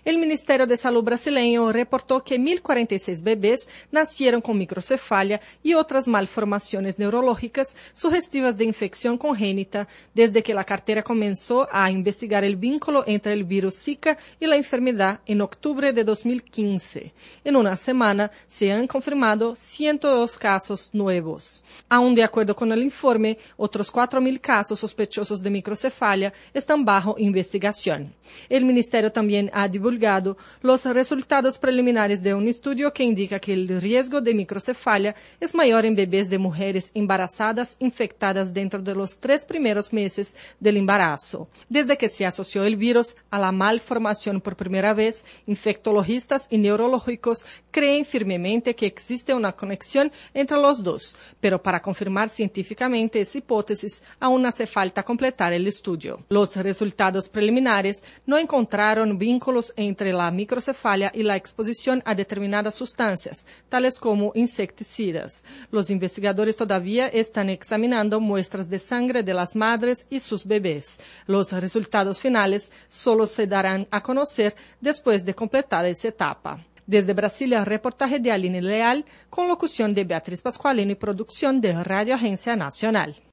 El Ministerio de Salud brasileño reportó que 1.046 bebés nacieron con microcefalia y otras malformaciones neurológicas sugestivas de infección congénita desde que la cartera comenzó a investigar el vínculo entre el virus Zika y la enfermedad en octubre de 2015. En una semana se han confirmado 102 casos nuevos. Aún de acuerdo con el informe, otros 4.000 casos sospechosos de microcefalia están bajo investigación. El ministerio también ha divulgado los resultados preliminares de un estudio que indica que el riesgo de microcefalia es mayor en bebés de mujeres embarazadas infectadas dentro de los 3 primeros meses del embarazo. Desde que se asoció el virus a la malformación por primera vez, infectologistas y neurológicos creen firmemente que existe una conexión entre los dos, pero para confirmar científicamente esa hipótesis aún hace falta completar el estudio. Los resultados preliminares no encontraron vínculos entre la microcefalia y la exposición a determinadas sustancias, tales como insecticidas. Los investigadores todavía están examinando muestras de sangre de las madres y sus bebés. Los resultados finales solo se darán a conocer después de completada esa etapa. Desde Brasilia, reportaje de Aline Leal, con locución de Beatriz Pascualino y producción de Radio Agencia Nacional.